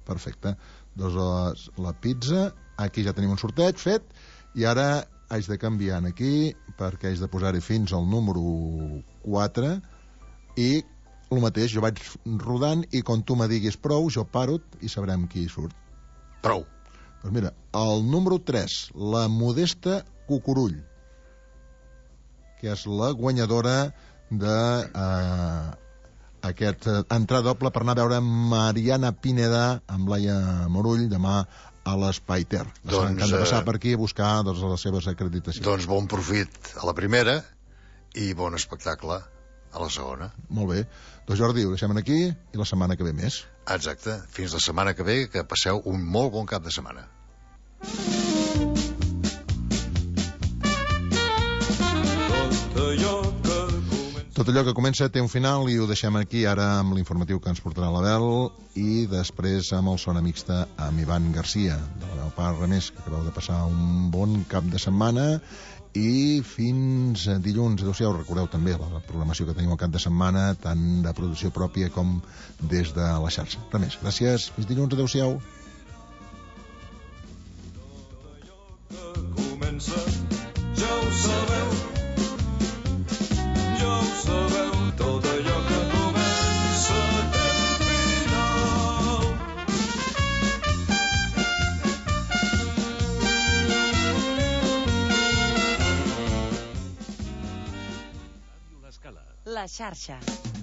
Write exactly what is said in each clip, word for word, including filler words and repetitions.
Perfecte. Doncs la pizza, aquí ja tenim un sorteig fet, i ara haig de canviar aquí perquè haig de posar-hi fins al número quatre, i el mateix, jo vaig rodant i quan tu me diguis prou, jo paro i sabrem qui surt. Prou. Doncs mira, el número tres, la Modesta Cucurull, que és la guanyadora de eh, aquest eh, entrada doble per anar a veure Mariana Pineda amb Laia Morull demà a l'Espai Ter. Doncs, que han de passar per aquí a buscar doncs, les seves acreditacions. Doncs bon profit a la primera i bon espectacle a la segona. Molt bé. Doncs Jordi, ho deixem aquí i la setmana que ve més. Exacte. Fins la setmana que ve, que passeu un molt bon cap de setmana. Tot allò que comença té un final i ho deixem aquí ara amb l'informatiu que ens portarà l'Abel i després amb el Sona Mixta amb Ivan Garcia, de la meva part Renés, que acabeu de passar un bon cap de setmana i fins dilluns. Adéu-siau. Recordeu també la programació que tenim al cap de setmana, tant de producció pròpia com des de la xarxa. Res més. Gràcies. Fins dilluns. Adéu-siau. Ja ho sabeu, ja ho sabeu, tot allò que comença té un final. La xarxa.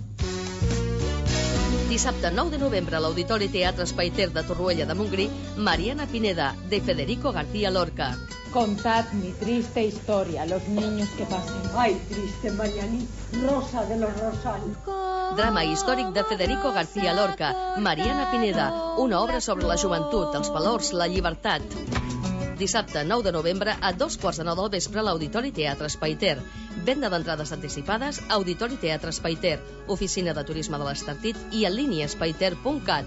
Dissabte nou de novembre a l'Auditori Teatre Espai Ter de Torroella de Montgrí, Mariana Pineda, de Federico García Lorca. Contad mi triste historia, los niños que pasen. Ay, triste Mariani, Rosa de los Rosales. Drama històric de Federico García Lorca, Mariana Pineda, una obra sobre la joventut, els valors, la llibertat. Dissabte nou de novembre a dos quarts de nou del vespre a l'Auditori Teatre Espai Ter. Venda d'entrades anticipades, Auditori Teatre Espai Ter, Oficina de Turisme de l'Estartit i en línia espaiter punt cat.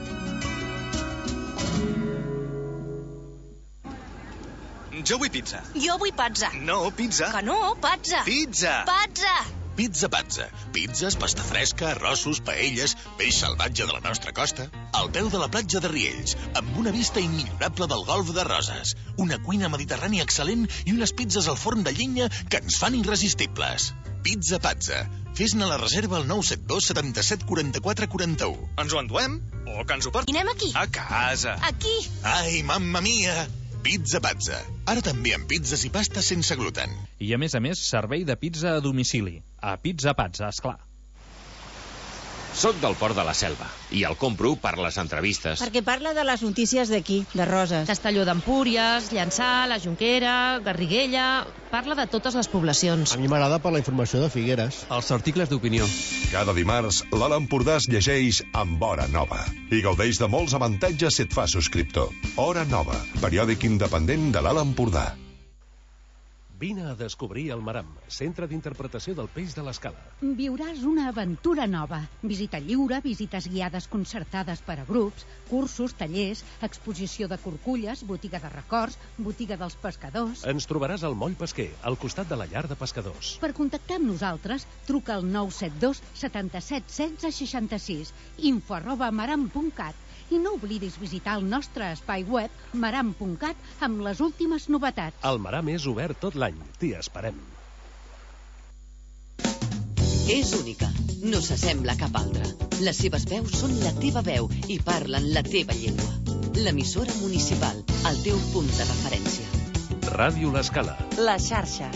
Jo vull pizza. Jo vull pazza. No, pizza. Que no, pazza. Pizza. Pazza. Pizza Pazza. Pizzas, pasta fresca, arrossos, paelles, peix salvatge de la nostra costa. Al peu de la platja de Riells, amb una vista immillorable del golf de Roses. Una cuina mediterrània excel·lent i unes pizzas al forn de llenya que ens fan irresistibles. Pizza Pazza. Fes-ne la reserva al nou set dos setanta-set quaranta-quatre quaranta-u. Ens ho enduem? O que ens ho portin? I anem aquí. A casa. Aquí. Ai, mamma mia! Pizza Pazza. Ara també amb pizzas i pastes sense gluten. I a més a més, servei de pizza a domicili. A Pizza Pazza, esclar. Soc del Port de la Selva i el compro per les entrevistes. Perquè parla de les notícies d'aquí, de Roses. Castelló d'Empúries, Llançà, la Jonquera, Garriguella... Parla de totes les poblacions. A mi m'agrada per la informació de Figueres. Els articles d'opinió. Cada dimarts, l'Alt Empordà es llegeix amb Hora Nova i gaudeix de molts avantatges si et fa subscriptor. Hora Nova, periòdic independent de l'Alt Empordà. Vine a descobrir el Maram, centre d'interpretació del peix de l'Escala. Viuràs una aventura nova. Visita lliure, visites guiades concertades per a grups, cursos, tallers, exposició de corculles, botiga de records, botiga dels pescadors... Ens trobaràs al Moll Pesquer, al costat de la llar de pescadors. Per contactar amb nosaltres, truca al nou set dos setanta-set setze seixanta-sis, info arroba maram punt cat. I no oblidis visitar el nostre espai web maram punt cat amb les últimes novetats. El Maram és obert tot l'any. T'hi esperem. És única. No s'assembla a cap altra. Les seves veus són la teva veu i parlen la teva llengua. L'emissora municipal, el teu punt de referència. Ràdio L'Escala. La xarxa.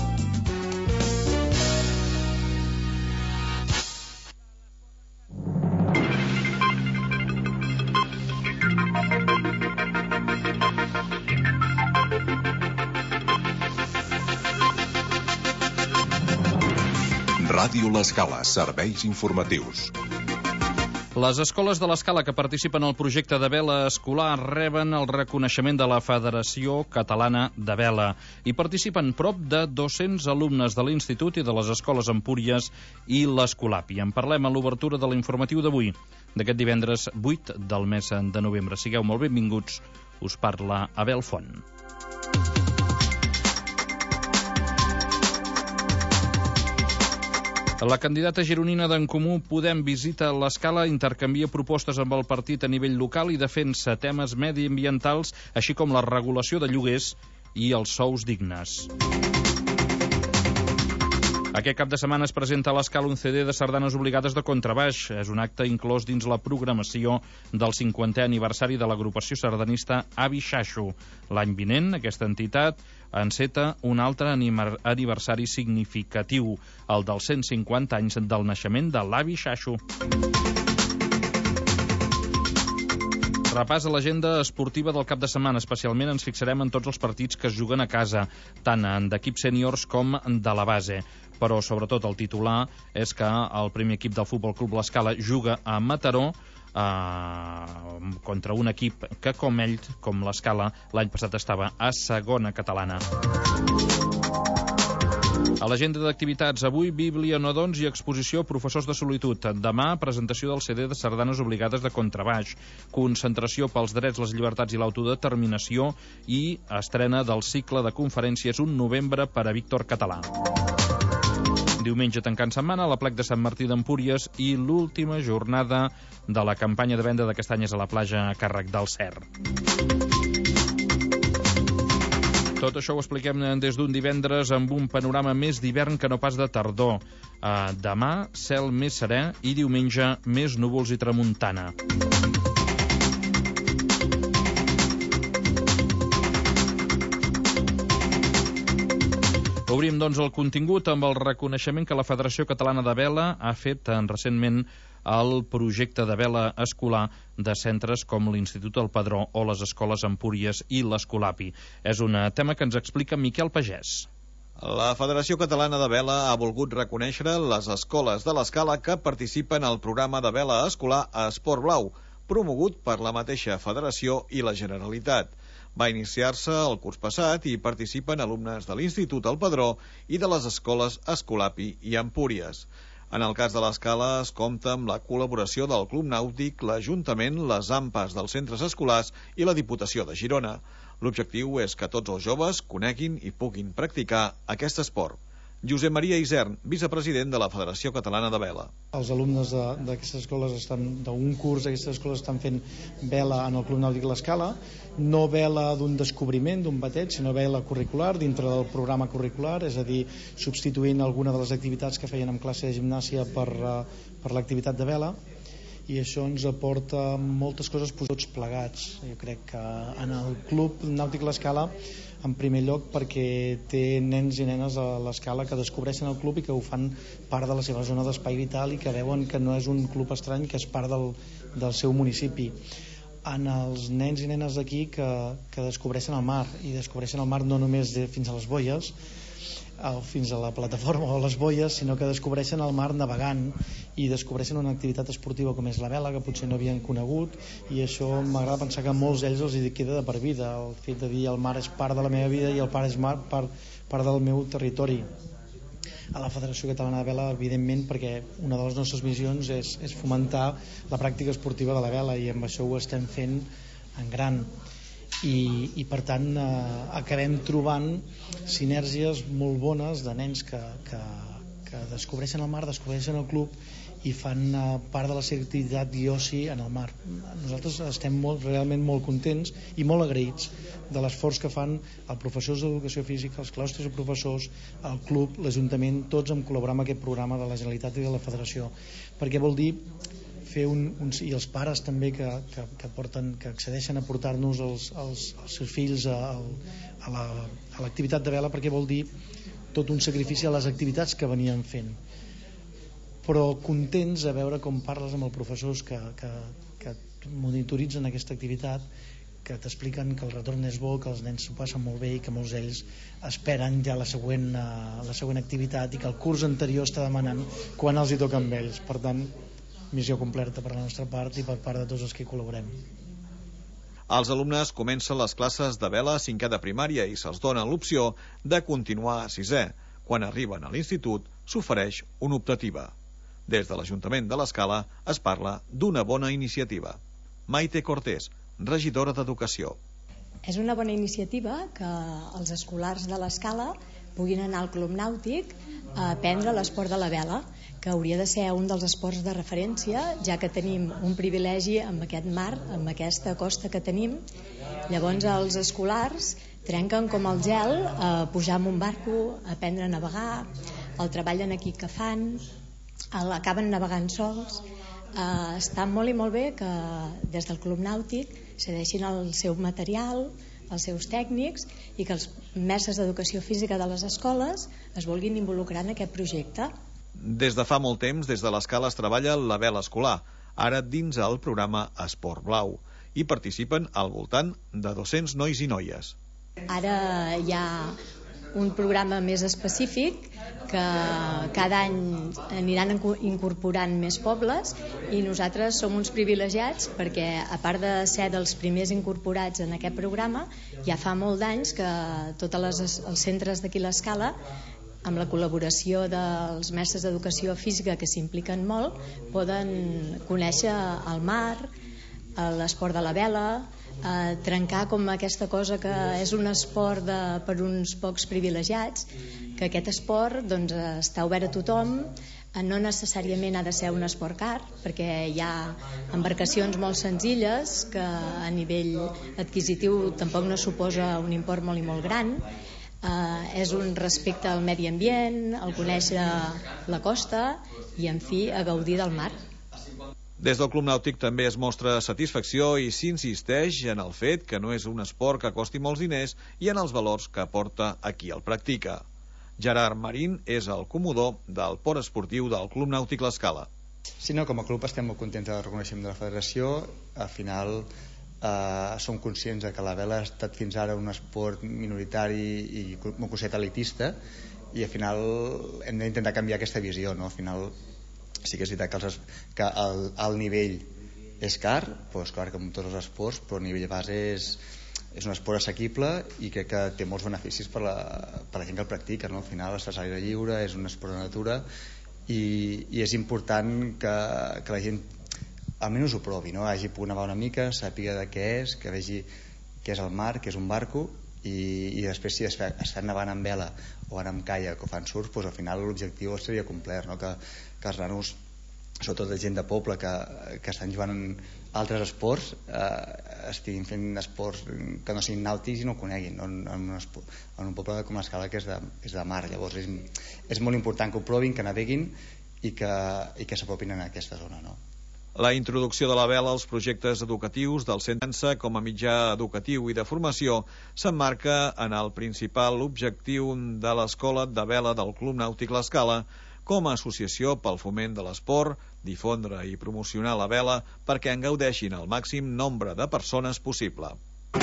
Ràdio L'Escala, serveis informatius. Les escoles de l'Escala que participen al projecte de vela escolar reben el reconeixement de la Federació Catalana de Vela i participen prop de dos-cents alumnes de l'Institut i de les escoles Empúries i l'Escolapi. En parlem a l'obertura de l'informatiu d'avui, d'aquest divendres vuit del mes de novembre. Sigueu molt benvinguts. Us parla Abel Font. La candidata gironina d'En Comú Podem visita l'Escala, intercanvia propostes amb el partit a nivell local i defensa temes mediambientals, així com la regulació de lloguers i els sous dignes. Aquest cap de setmana es presenta a l'Escala un C D de sardanes obligades de contrabaix. És un acte inclòs dins la programació del cinquantè aniversari de l'agrupació sardanista Avi Xaxo. L'any vinent, aquesta entitat enceta un altre aniversari significatiu, el dels cent cinquanta anys del naixement de l'Avi Xaxo. Repàs a l'agenda esportiva del cap de setmana. Especialment ens fixarem en tots els partits que es juguen a casa, tant en d'equips sèniors com de la base. Però, sobretot, el titular és que el primer equip del Futbol Club L'Escala juga a Mataró eh, contra un equip que, com ell, com l'Escala, l'any passat estava a segona catalana. A l'agenda d'activitats, avui, Bíblia, Nodons i exposició Professors de Solitud. Demà, presentació del C D de sardanes obligades de contrabaix, concentració pels drets, les llibertats i l'autodeterminació i estrena del cicle de conferències Un novembre per a Víctor Català. Diumenge, tancant setmana, l'Aplec de Sant Martí d'Empúries i l'última jornada de la campanya de venda d'aquest any és a la platja a càrrec del Cer. Tot això ho expliquem des d'un divendres amb un panorama més d'hivern que no pas de tardor. Uh, demà, cel més serè i diumenge, més núvols i tramuntana. Obrim, doncs, el contingut amb el reconeixement que la Federació Catalana de Vela ha fet en recentment al projecte de vela escolar de centres com l'Institut El Padró o les escoles Empúries i l'Escolapi. És un tema que ens explica Miquel Pagès. La Federació Catalana de Vela ha volgut reconèixer les escoles de l'Escala que participen al programa de vela escolar Esport Blau, promogut per la mateixa Federació i la Generalitat. Va iniciar-se el curs passat i participen alumnes de l'Institut El Padró i de les escoles Escolapi i Empúries. En el cas de l'Escala es compta amb la col·laboració del Club Nàutic, l'Ajuntament, les A M P As dels centres escolars i la Diputació de Girona. L'objectiu és que tots els joves coneguin i puguin practicar aquest esport. Josep Maria Isern, vicepresident de la Federació Catalana de Vela. Els alumnes d'aquestes escoles estan d'un curs d'aquestes escoles estan fent vela en el Club Nàutic l'Escala, no vela d'un descobriment, d'un bateig, sinó vela curricular dintre del programa curricular, és a dir, substituint alguna de les activitats que feien en classe de gimnàsia per, per l'activitat de vela, i això ens aporta moltes coses tots plegats. Jo crec que en el Club Nàutic l'Escala, en primer lloc perquè té nens i nenes a l'Escala que descobreixen el club i que ho fan part de la seva zona d'espai vital i que veuen que no és un club estrany, que és part del, del seu municipi. En els nens i nenes d'aquí que, que descobreixen el mar, i descobreixen el mar no només de, fins a les boies, fins a la plataforma o les boies, sinó que descobreixen el mar navegant i descobreixen una activitat esportiva com és la vela, que potser no havien conegut, i això m'agrada pensar que a molts d'ells els hi queda de per vida, el fet de dir el mar és part de la meva vida i el mar és mar, part, part del meu territori. A la Federació Catalana de Vela, evidentment, perquè una de les nostres missions és, és fomentar la pràctica esportiva de la vela, i amb això ho estem fent en gran. I, i per tant eh, acabem trobant sinergies molt bones de nens que, que, que descobreixen el mar, descobreixen el club i fan eh, part de la seva activitat i oci en el mar. Nosaltres estem molt, realment molt contents i molt agraïts de l'esforç que fan els professors d'educació física, els claustres de professors, el club, l'Ajuntament, tots en col·laborar amb aquest programa de la Generalitat i de la Federació, perquè vol dir fer un, un, i els pares també que, que, que, porten, que accedeixen a portar-nos els, els, els seus fills a, a, la, a l'activitat de vela, perquè vol dir tot un sacrifici a les activitats que venien fent, però contents a veure com parles amb els professors que, que, que monitoritzen aquesta activitat, que t'expliquen que el retorn és bo, que els nens s'ho passen molt bé i que molts d'ells esperen ja la següent, la següent activitat i que el curs anterior està demanant quan els hi toca amb ells. Per tant, missió completa per la nostra part i per part de tots els que hi col·laborem. Els alumnes comencen les classes de vela a cinquè de primària i se'ls dona l'opció de continuar a sisè. Quan arriben a l'institut s'ofereix una optativa. Des de l'Ajuntament de l'Escala es parla d'una bona iniciativa. Maite Cortés, regidora d'Educació. És una bona iniciativa que els escolars de l'Escala puguin anar al club nàutic a aprendre l'esport de la vela, que hauria de ser un dels esports de referència, ja que tenim un privilegi amb aquest mar, amb aquesta costa que tenim. Llavors els escolars trenquen com el gel a pujar amb un barco, a aprendre a navegar, el treball en equip que fan, acaben navegant sols. Uh, està molt i molt bé que des del Club Nàutic cedeixin el seu material, els seus tècnics, i que els mestres d'educació física de les escoles es vulguin involucrar en aquest projecte. Des de fa molt temps, des de l'Escala es treballa la vela escolar, ara dins el programa Esport Blau. Hi participen al voltant de dos-cents nois i noies. Ara hi ha un programa més específic que cada any aniran incorporant més pobles, i nosaltres som uns privilegiats perquè, a part de ser dels primers incorporats en aquest programa, ja fa molt d'anys que tots els centres d'aquí l'Escala, amb la col·laboració dels mestres d'educació física que s'impliquen molt, poden conèixer el mar, l'esport de la vela, eh, trencar com aquesta cosa que és un esport de, per uns pocs privilegiats, que aquest esport doncs, està obert a tothom, no necessàriament ha de ser un esport car, perquè hi ha embarcacions molt senzilles que a nivell adquisitiu tampoc no suposa un import molt i molt gran. Eh, és un respecte al medi ambient, al conèixer la costa i, en fi, a gaudir del mar. Des del Club Nàutic també es mostra satisfacció i s'insisteix en el fet que no és un esport que costi molts diners i en els valors que aporta a qui el practica. Gerard Marín és el comodor del port esportiu del Club Nàutic l'Escala. Sí, no, com a club estem molt contents del reconeixement de la federació. Al final eh, som conscients que la vela ha estat fins ara un esport minoritari i un concepte elitista, i al final hem d'intentar canviar aquesta visió, no? Al final sí que és veritat que, els, que el, el nivell és car, doncs clar que amb tots els esports, però el nivell base és, és un esport assequible i crec que té molts beneficis per la, per la gent que el practica, no? Al final estàs a l'aire lliure, és un esport de natura, i, i és important que, que la gent almenys ho provi, no? Hagi pogut nevar una mica, sàpiga de què és, que vegi què és el mar, què és un barco, i, i després si es, fa, es fan nevant amb vela o van amb caiac o fan surf, doncs al final l'objectiu seria complert, no? que, que els nanos, sobretot de gent de poble que, que estan jugant en altres esports, eh, estiguin fent esports que no siguin nàutics i no ho coneguin, no? en, en, un esport, en un poble com l'Escala que és de, és de mar. Llavors és, és molt important que ho provin, que naveguin i que, i que s'apropin en aquesta zona, no? La introducció de la vela als projectes educatius del centre com a mitjà educatiu i de formació s'emmarca en el principal objectiu de l'Escola de Vela del Club Nàutic l'Escala com a associació pel foment de l'esport, difondre i promocionar la vela perquè en gaudeixin el màxim nombre de persones possible.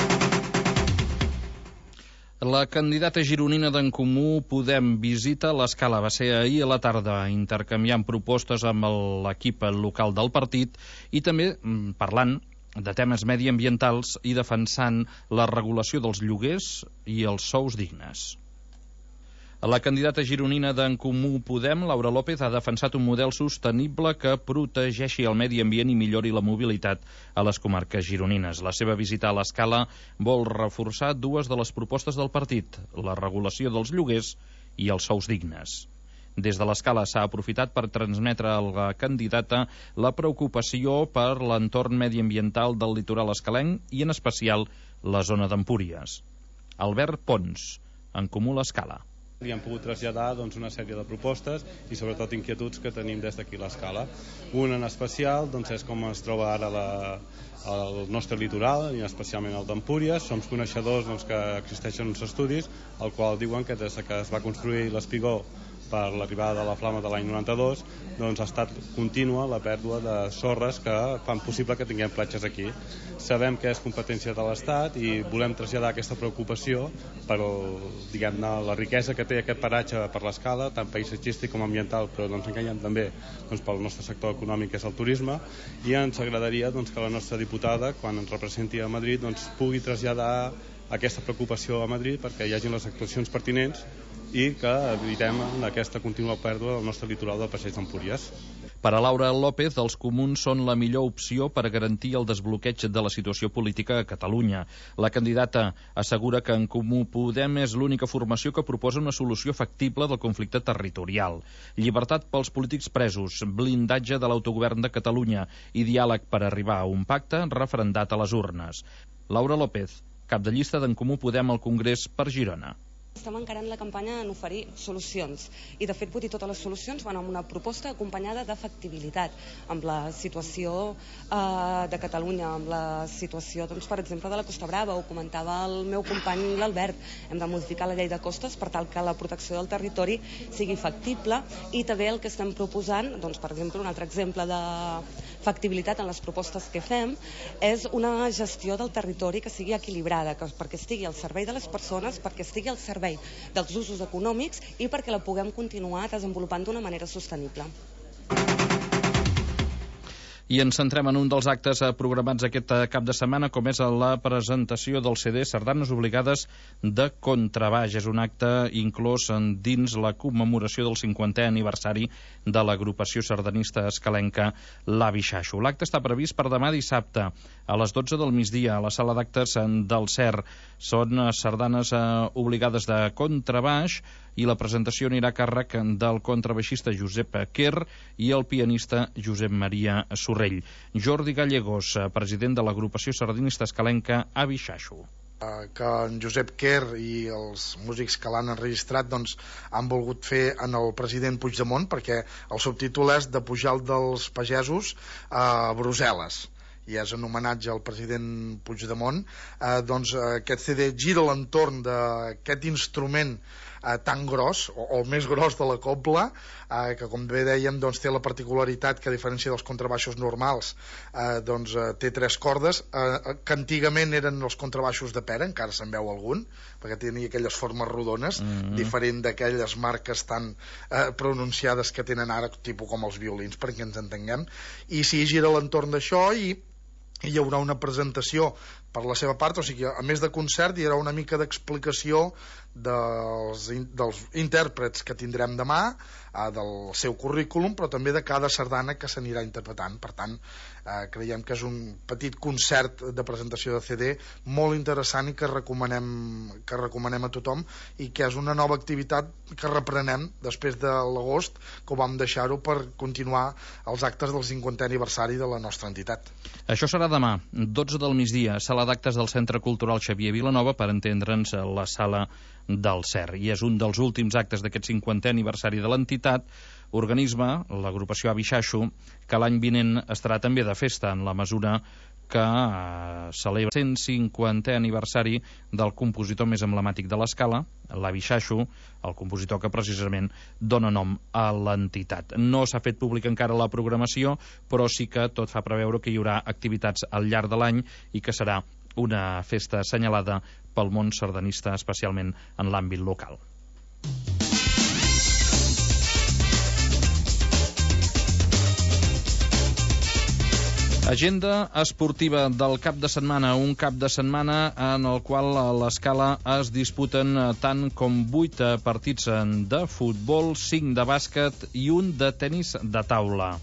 La candidata gironina d'En Comú Podem visita l'Escala. Va ser ahir a la tarda, intercanviant propostes amb l'equip local del partit i també parlant de temes mediambientals i defensant la regulació dels lloguers i els sous dignes. La candidata gironina d'En Comú Podem, Laura López, ha defensat un model sostenible que protegeixi el medi ambient i millori la mobilitat a les comarques gironines. La seva visita a l'Escala vol reforçar dues de les propostes del partit, la regulació dels lloguers i els sous dignes. Des de l'Escala s'ha aprofitat per transmetre a la candidata la preocupació per l'entorn mediambiental del litoral escalenc i en especial la zona d'Empúries. Albert Pons, En Comú l'Escala. Li hem pogut traslladar doncs, una sèrie de propostes i sobretot inquietuds que tenim des d'aquí l'Escala. Una en especial doncs, és com es troba ara la, el nostre litoral, i especialment el d'Empúries. Som coneixedors doncs, que existeixen uns estudis al qual diuen que des que es va construir l'espigó per l'arribada de la flama de l'any noranta-dos, doncs ha estat contínua la pèrdua de sorres que fan possible que tinguem platges aquí. Sabem que és competència de l'Estat i volem traslladar aquesta preocupació per diguem-ne, la riquesa que té aquest paratge per l'Escala, tant paisatgístic com ambiental, però doncs, enganyem també doncs, pel nostre sector econòmic, que és el turisme, i ens agradaria doncs, que la nostra diputada, quan ens representi a Madrid, doncs, pugui traslladar aquesta preocupació a Madrid perquè hi hagin les actuacions pertinents i que evitem aquesta contínua pèrdua del nostre litoral del passeig d'Empúries. Per a Laura López, els comuns són la millor opció per garantir el desbloqueig de la situació política a Catalunya. La candidata assegura que En Comú Podem és l'única formació que proposa una solució factible del conflicte territorial. Llibertat pels polítics presos, blindatge de l'autogovern de Catalunya i diàleg per arribar a un pacte referendat a les urnes. Laura López, cap de llista d'En Comú Podem al Congrés per Girona. Estem encarant la campanya en oferir solucions i, de fet, vull dir, totes les solucions van amb una proposta acompanyada de factibilitat amb la situació eh, de Catalunya, amb la situació, doncs, per exemple, de la Costa Brava. Ho comentava el meu company l'Albert, hem de modificar la llei de costes per tal que la protecció del territori sigui factible, i també el que estem proposant, doncs, per exemple, un altre exemple de factibilitat en les propostes que fem és una gestió del territori que sigui equilibrada, que, perquè estigui al servei de les persones, perquè estigui al servei dels usos econòmics i perquè la puguem continuar desenvolupant d'una manera sostenible. I ens centrem en un dels actes programats aquest cap de setmana, com és la presentació del C D Sardanes Obligades de Contrabaix. És un acte inclòs dins la commemoració del cinquantè aniversari de l'agrupació sardanista escalenca l'Avi Xaxo. L'acte està previst per demà dissabte a les dotze del migdia a la sala d'actes del C E R. Són sardanes obligades de contrabaix i la presentació anirà a càrrec del contrabaixista Josep Quer i el pianista Josep Maria Sorrell. Jordi Gallegos, president de l'agrupació sardinista escalenca Avi Xaxo. Que en Josep Quer i els músics que l'han enregistrat doncs, han volgut fer en el president Puigdemont, perquè el subtítol és De Pujalt dels Pagesos a Brussel·les, i és en homenatge al president Puigdemont. Eh, doncs aquest C D gira l'entorn d'aquest instrument eh, tan gros, o, o el més gros de la cobla, eh, que com bé dèiem doncs, té la particularitat que, a diferència dels contrabaixos normals, eh, doncs, eh, té tres cordes, eh, que antigament eren els contrabaixos de pera, encara se'n veu algun, perquè tenia aquelles formes rodones, mm-hmm. diferent d'aquelles marques tan eh, pronunciades que tenen ara, tipus com els violins, perquè ens entenguem. I sí, gira l'entorn d'això, i hi haurà una presentació per la seva part, o sigui, a més de concert hi haurà una mica d'explicació dels, dels intèrprets que tindrem demà, eh, del seu currículum, però també de cada sardana que s'anirà interpretant. Per tant, eh, creiem que és un petit concert de presentació de C D molt interessant i que recomanem, que recomanem a tothom, i que és una nova activitat que reprenem després de l'agost, que ho vam deixar-ho per continuar els actes del cinquantè aniversari de la nostra entitat. Això serà demà, dotze del migdia, sala d'actes del Centre Cultural Xavier Vilanova, per entendre'ns, la sala del C E R. I és un dels últims actes d'aquest cinquantè aniversari de l'entitat, organisme, l'agrupació Avi Xaxo, que l'any vinent estarà també de festa, en la mesura que eh, celebra el cent cinquantè aniversari del compositor més emblemàtic de l'escala, l'Avi Xaxo, el compositor que precisament dona nom a l'entitat. No s'ha fet públic encara la programació, però sí que tot fa preveure que hi haurà activitats al llarg de l'any i que serà una festa assenyalada pel món sardanista, especialment en l'àmbit local. Agenda esportiva del cap de setmana, un cap de setmana en el qual a l'Escala es disputen tant com vuit partits de futbol, cinc de bàsquet i un de tenis de taula.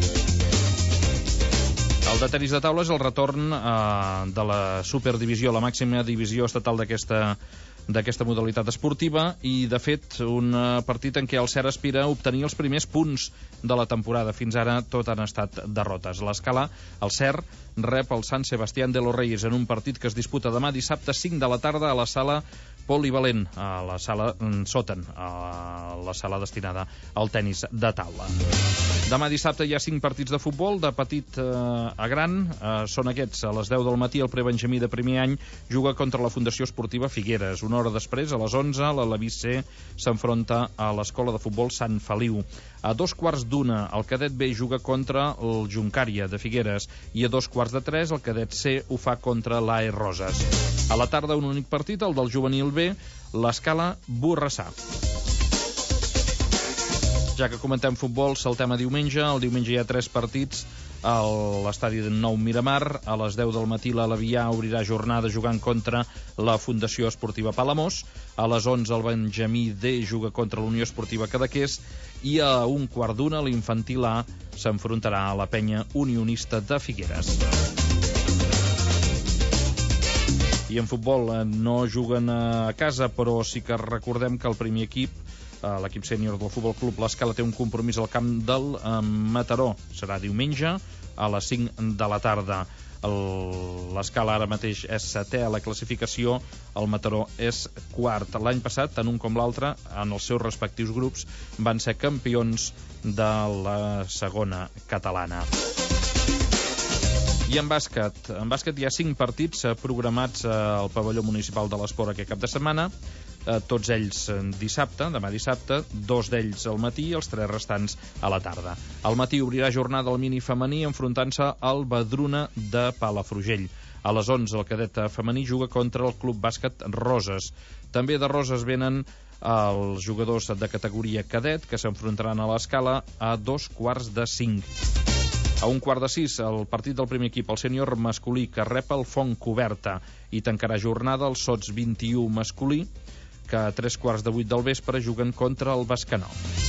El de tenis de taula és el retorn eh, de la superdivisió, la màxima divisió estatal d'aquesta d'aquesta modalitat esportiva, i de fet un partit en què el C E R aspira a obtenir els primers punts de la temporada. Fins ara tot han estat derrotes. L'Escala, el C E R, rep el Sant Sebastián de los Reyes en un partit que es disputa demà dissabte cinc de la tarda a la sala polivalent, a la sala sòtan, a la sala destinada al tenis de taula. Demà dissabte hi ha cinc partits de futbol, de petit eh, a gran. Eh, són aquests. A les deu del matí el prebenjamí de primer any juga contra la Fundació Esportiva Figueres. Una hora després, a les onze, l'Alevís C s'enfronta a l'Escola de Futbol Sant Feliu. A dos quarts d'una, el cadet B juga contra el Juncària de Figueres, i a dos quarts de tres, el cadet C ho fa contra l'A E Roses. A la tarda, un únic partit, el del juvenil B, l'Escala Borrassà. Ja que comentem futbol, saltem a diumenge. El diumenge hi ha tres partits a l'estadi de Nou Miramar. A les deu del matí l'Alavià obrirà jornada jugant contra la Fundació Esportiva Palamós. A les onze el Benjamí D juga contra la Unió Esportiva Cadaqués i a un quart d'una l'infantil A s'enfrontarà a la Penya Unionista de Figueres. I en futbol no juguen a casa, però sí que recordem que el primer equip, l'equip sènior del Futbol Club L'Escala, té un compromís al camp del Mataró. Serà diumenge a les cinc de la tarda. L'Escala ara mateix és setè a la classificació, el Mataró és quart. L'any passat, tant un com l'altre, en els seus respectius grups, van ser campions de la segona catalana. I en bàsquet, en bàsquet hi ha cinc partits programats al pavelló municipal de l'Esport aquest cap de setmana, tots ells dissabte, demà dissabte, dos d'ells al matí i els tres restants a la tarda. Al matí obrirà jornada el mini femení enfrontant-se al Badruna de Palafrugell. A les onze el cadet femení juga contra el Club Bàsquet Roses. També de Roses venen els jugadors de categoria cadet que s'enfrontaran a l'Escala a dos quarts de cinc. A un quart de sis, el partit del primer equip, el sènior masculí, que rep el Font Coberta, i tancarà jornada el Sots vint i u masculí, que a tres quarts de vuit del vespre juguen contra el Bescanó.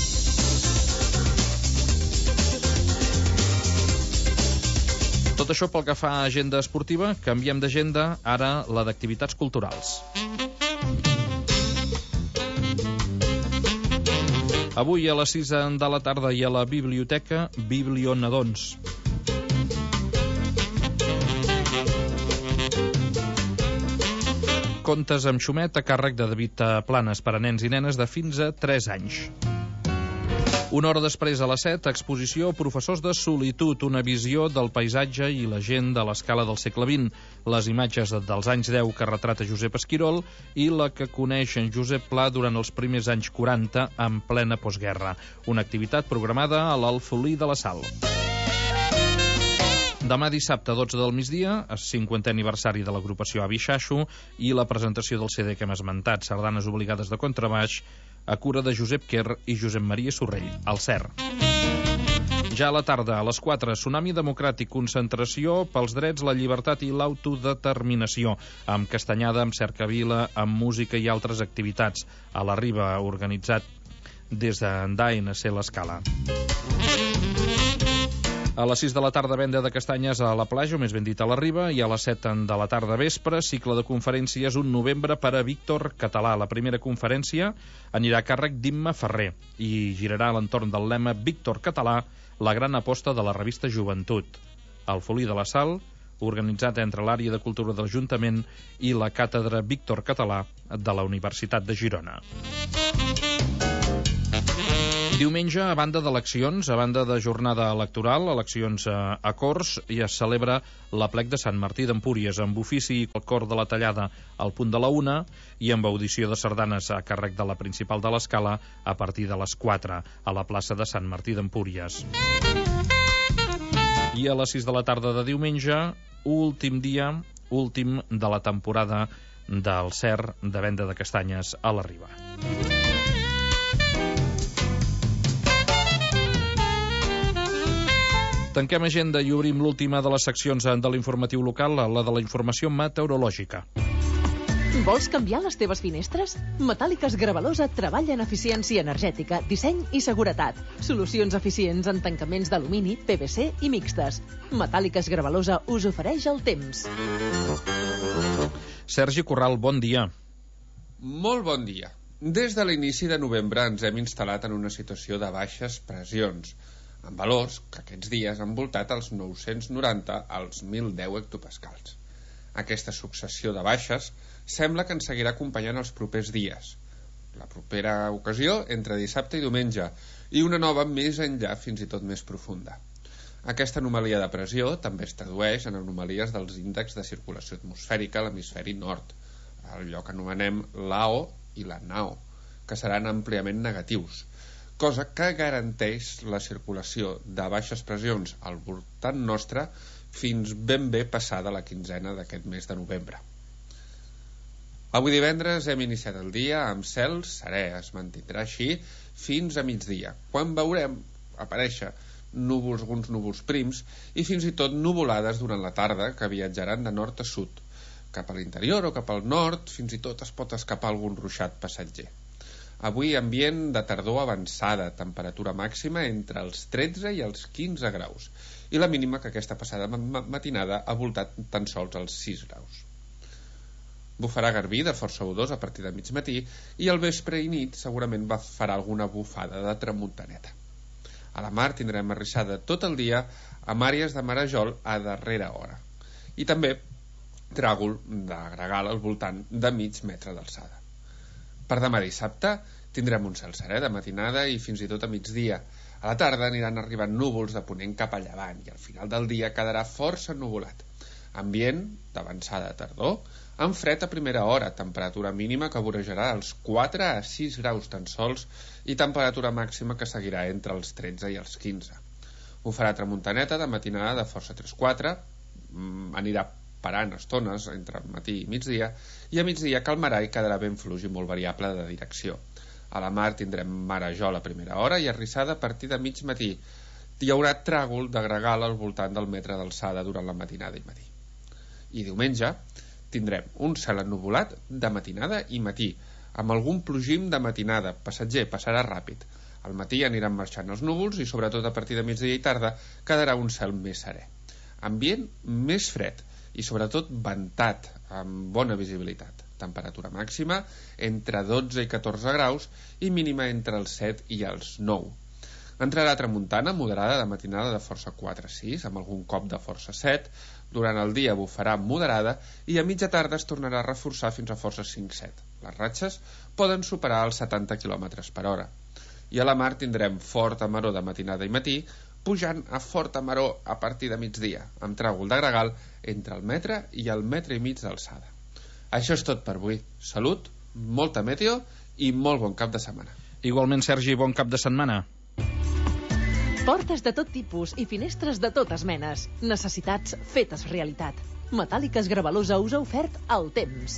Tot això pel que fa a agenda esportiva. Canviem d'agenda, ara la d'activitats culturals. Avui a les sis de la tarda i a la biblioteca Biblionadons. Contes amb xumet a càrrec de David Planes per a nens i nenes de fins a tres anys. Una hora després, a les set, exposició Professors de solitud, una visió del paisatge i la gent de l'Escala del segle vint. Les imatges dels anys deu que retrata Josep Esquirol i la que coneix en Josep Pla durant els primers anys quaranta en plena postguerra. Una activitat programada a l'Alfolí de la Sal. Demà dissabte, dotze del migdia, el cinquantè aniversari de l'agrupació Avi Xaxo i la presentació del C D que hem esmentat, Sardanes obligades de contrabaix, a cura de Josep Quer i Josep Maria Sorrell, al C E R. Ja a la tarda, a les quatre, Tsunami Democràtic, concentració pels drets, la llibertat i l'autodeterminació, amb castanyada, amb cercavila, amb música i altres activitats. A la Riba, organitzat des d'Endai a ser l'Escala. A les sis de la tarda, venda de castanyes a la platja, o més ben dit a la Riba, i a les set de la tarda vespre, cicle de conferències un novembre per a Víctor Català. La primera conferència anirà a càrrec d'Imma Ferrer i girarà a l'entorn del lema Víctor Català, la gran aposta de la revista Joventut. Al Folí de la Sal, organitzat entre l'àrea de cultura de l'Ajuntament i la càtedra Víctor Català de la Universitat de Girona. Diumenge, a banda d'eleccions, a banda de jornada electoral, eleccions a Corts, i es celebra l'aplec de Sant Martí d'Empúries, amb ofici al cor de la Tallada al punt de la una i amb audició de sardanes a càrrec de la principal de l'Escala a partir de les quatre, a la plaça de Sant Martí d'Empúries. I a les sis de la tarda de diumenge, últim dia, últim de la temporada del C E R de venda de castanyes a la Riba. Tanquem agenda i obrim l'última de les seccions de l'informatiu local, la de la informació meteorològica. Vols canviar les teves finestres? Metàl·liques Gravalosa treballa en eficiència energètica, disseny i seguretat. Solucions eficients en tancaments d'alumini, P V C i mixtes. Metàl·liques Gravalosa us ofereix el temps. Sergi Corral, bon dia. Molt bon dia. Des de l'inici de novembre ens hem instal·lat en una situació de baixes pressions, amb valors que aquests dies han voltat els nou-cents noranta als mil deu hectopascals. Aquesta successió de baixes sembla que ens seguirà acompanyant els propers dies. La propera ocasió entre dissabte i diumenge, i una nova més enllà, fins i tot més profunda. Aquesta anomalia de pressió també es tradueix en anomalies dels índexs de circulació atmosfèrica a l'hemisferi nord, allò que anomenem l'A O i la N A O, que seran àmpliament negatius, cosa que garanteix la circulació de baixes pressions al voltant nostre fins ben bé passada la quinzena d'aquest mes de novembre. Avui divendres hem iniciat el dia amb cel serè, es mantindrà així fins a migdia, quan veurem aparèixer núvols, alguns núvols prims i fins i tot nuvolades durant la tarda que viatjaran de nord a sud. Cap a l'interior o cap al nord fins i tot es pot escapar algun ruixat passatger. Avui ambient de tardor avançada, temperatura màxima entre els tretze i els quinze graus i la mínima que aquesta passada matinada ha voltat tan sols els sis graus. Bufarà garbí de força odors a partir de mig matí i al vespre i nit segurament va farà alguna bufada de tramuntaneta. A la mar tindrem arrissada tot el dia amb àrees de marejol a darrera hora. I també tràgol de gregal al voltant de mig metre d'alçada. Per demà dissabte tindrem un cel serè de matinada i fins i tot a migdia. A la tarda aniran arribant núvols de ponent cap a llevant i al final del dia quedarà força nuvolat. Ambient d'avançada tardor, amb fred a primera hora, temperatura mínima que vorejarà els quatre a sis graus tan sols i temperatura màxima que seguirà entre els tretze i els quinze. Ho farà tramuntaneta de matinada de força tres quatre, anirà parant estones entre matí i migdia i a migdia calmarà i quedarà ben fluix i molt variable de direcció. A la mar tindrem marejol a primera hora i arrissada a partir de mig matí. Hi haurà tràgol de gregal al voltant del metre d'alçada durant la matinada i matí. I diumenge tindrem un cel ennuvolat de matinada i matí, amb algun plogim de matinada, passatger, passarà ràpid. Al matí aniran marxant els núvols i sobretot a partir de migdia i tarda quedarà un cel més serè. Ambient més fred i sobretot ventat, amb bona visibilitat. Temperatura màxima entre dotze i catorze graus i mínima entre els set i els nou. Entrarà tramuntana moderada de matinada de força quatre a sis, amb algun cop de força set. Durant el dia bufarà moderada i a mitja tarda es tornarà a reforçar fins a força cinc set. Les ratxes poden superar els setanta quilòmetres per hora. I a la mar tindrem forta maró de matinada i matí, pujant a forta maró a partir de migdia, amb tràgol de gregal entre el metre i el metre i mig d'alçada. Això és tot per avui. Salut, molta meteo i molt bon cap de setmana. Igualment, Sergi, bon cap de setmana. Portes de tot tipus i finestres de totes menes. Necessitats fetes realitat. Metàl·liques Gravalosa us ha ofert el temps.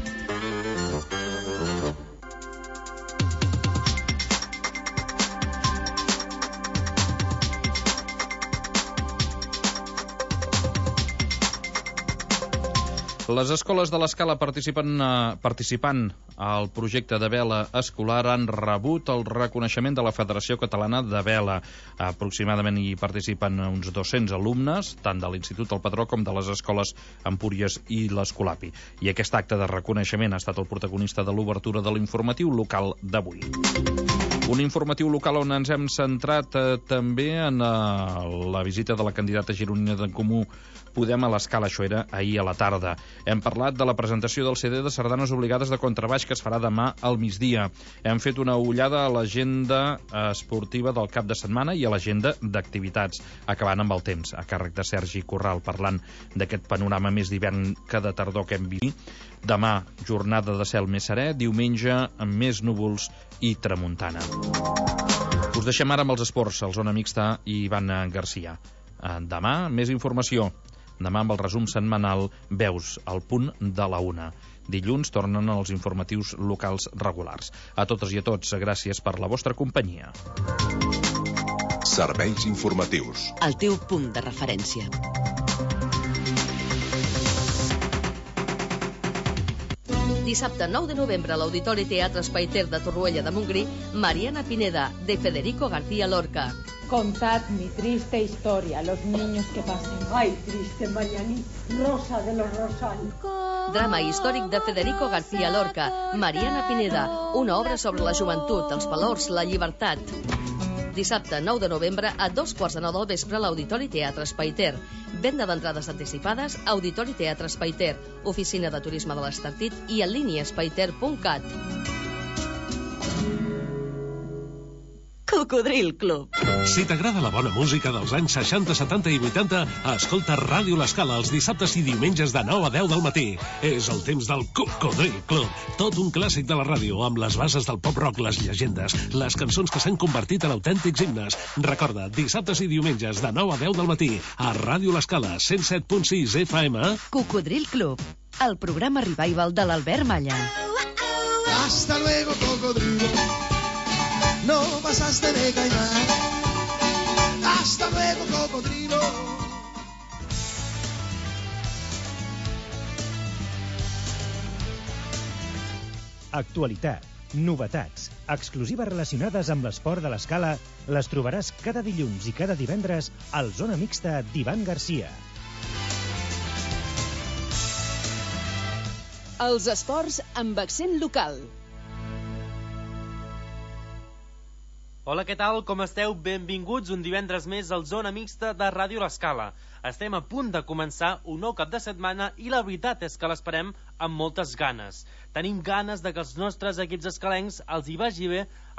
Les escoles de l'Escala participen, eh, participant al projecte de vela escolar han rebut el reconeixement de la Federació Catalana de Vela. Aproximadament hi participen uns dos-cents alumnes, tant de l'Institut El Padró com de les escoles Empúries i l'Escolapi. I aquest acte de reconeixement ha estat el protagonista de l'obertura de l'informatiu local d'avui. Un informatiu local on ens hem centrat eh, també en eh, la visita de la candidata gironina d'en Comú Podem a l'Escala. Això era ahir a la tarda. Hem parlat de la presentació del C D de sardanes obligades de contrabaix que es farà demà al migdia. Hem fet una ullada a l'agenda esportiva del cap de setmana i a l'agenda d'activitats, acabant amb el temps, a càrrec de Sergi Corral, parlant d'aquest panorama més d'hivern que de tardor que hem vist. Demà, jornada de cel més serè, diumenge amb més núvols i tramuntana. Us deixem ara amb els esports, el Zona Mixta i Ivan Garcia. Demà, més informació. Demà amb el resum setmanal Veus, al punt de la una. Dilluns tornen els informatius locals regulars. A totes i a tots, gràcies per la vostra companyia. Serveis informatius. El teu punt de referència. Dissabte nou de novembre a l'Auditori Teatre Espai Ter de Torroella de Montgrí, Mariana Pineda, de Federico García Lorca. Contad mi triste historia, los niños que pasen. Ay, triste Mañaní, Rosa de los Rosales. Drama històric de Federico García Lorca, Mariana Pineda, una obra sobre la joventut, els valors, la llibertat. Dissabte nou de novembre a dos quarts de nou del vespre a l'Auditori Teatre Espai Ter. Venda d'entrades anticipades, Auditori Teatre Espai Ter, Oficina de Turisme de l'Estartit i en línia espaiter punt cat. Cocodril Club. Si t'agrada la bona música dels anys seixanta, setanta i vuitanta, escolta Ràdio L'Escala els dissabtes i diumenges de nou a deu del matí. És el temps del Cocodril Club. Tot un clàssic de la ràdio, amb les bases del pop-rock, les llegendes, les cançons que s'han convertit en autèntics himnes. Recorda, dissabtes i diumenges de nou a deu del matí, a Ràdio L'Escala, cent set punt sis F M. Cocodril Club, el programa revival de l'Albert Malla. Hasta luego, cocodrilo. No pasaste de caimán. Hasta luego, cocodrilo. Actualitat, novetats, exclusives relacionades amb l'esport de l'Escala les trobaràs cada dilluns i cada divendres al Zona Mixta d'Ivan Garcia. Els esports amb accent local. Hola, què tal? Com esteu? Benvinguts un divendres més al Zona Mixta de Ràdio L'Escala. Estem a punt de començar un nou cap de setmana i la veritat és que l'esperem amb moltes ganes. Tenim ganes de que els nostres equips escalencs els hi vagi bé